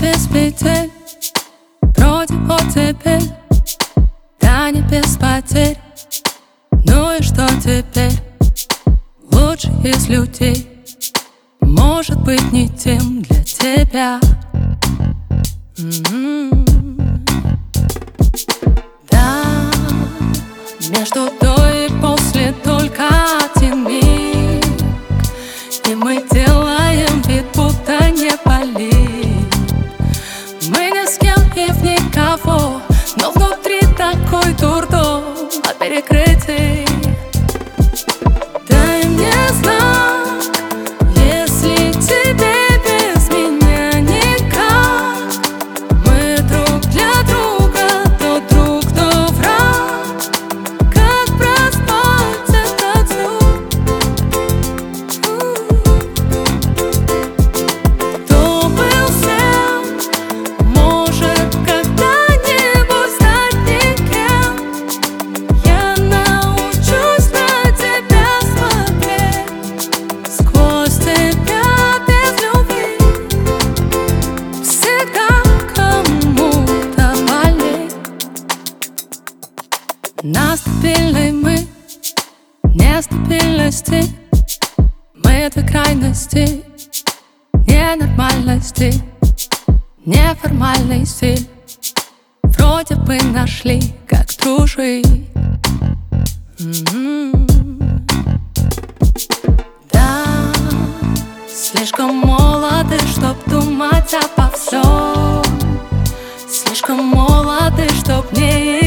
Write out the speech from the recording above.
без петель, вроде оттепель, да не без потерь. Ну и что теперь? Лучший из людей может быть не тем для тебя. Да, между до и после только один миг, и мы делаем вид, будто не болит. Мы ни с кем и в никого, но внутри такой дурдом от перекрытий. Дай мне знак, если тебе без меня никак. Мы друг для друга, то друг, то враг. Как проспать этот звук? Кто был всем, может когда-нибудь стать никем. Я научусь на тебя смотреть сквозь тебя без любви. Всегда кому-то болеть. На стабильной мы нестабильности, мы до крайности ненормальности, неформальный стиль. Вроде бы нашли, как дружить. Да, слишком молоды, чтоб думать обо всем. Слишком молоды, чтоб не